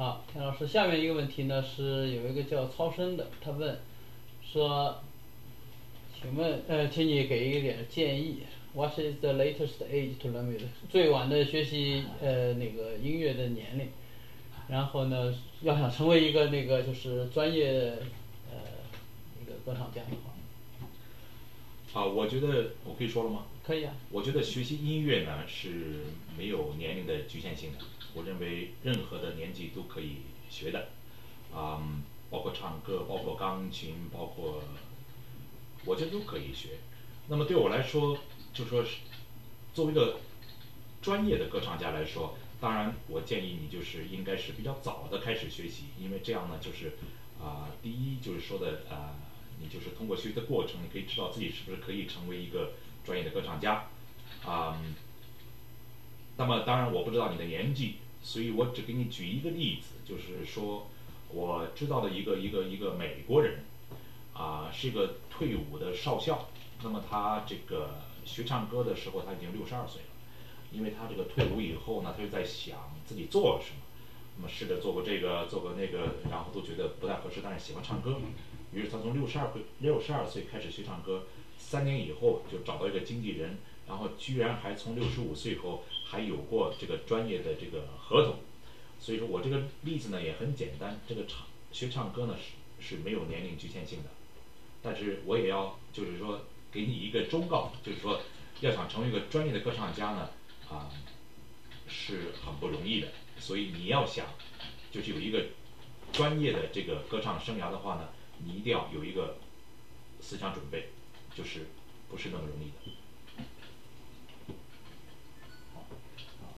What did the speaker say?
好，田老师，下面一个问题呢是有一个叫超生的，他问说，请问请你给一点建议。What is the latest age to learn music？最晚的学习那个音乐的年龄。然后呢，要想成为一个那个就是专业呃那个歌唱家的话， 我觉得我可以说了吗？ 可以啊。 我觉得学习音乐呢是没有年龄的局限性的，我认为任何的年纪都可以学的，包括唱歌，包括钢琴，包括我觉得都可以学。那么对我来说，就说是作为一个专业的歌唱家来说，当然我建议你就是应该是比较早的开始学习，因为这样呢就是第一就是说的你就是通过学习的过程，你可以知道自己是不是可以成为一个专业的歌唱家，啊、那么当然我不知道你的年纪，所以我只给你举一个例子，就是说我知道的一个美国人，是一个退伍的少校，那么他这个学唱歌的时候他已经62岁了，因为他这个退伍以后呢，他就在想自己做什么，那么试着做过这个做过那个，然后都觉得不太合适，但是喜欢唱歌，于是他从62岁开始学唱歌，3年以后就找到一个经纪人，然后居然还从65岁后还有过这个专业的这个合同，所以说我这个例子呢也很简单，这个学唱歌呢是没有年龄局限性的，但是我也要就是说给你一个忠告，就是说要想成为一个专业的歌唱家呢，啊、是很不容易的，所以你要想就是有一个专业的这个歌唱生涯的话呢，你一定要有一个思想准备，就是不是那么容易的。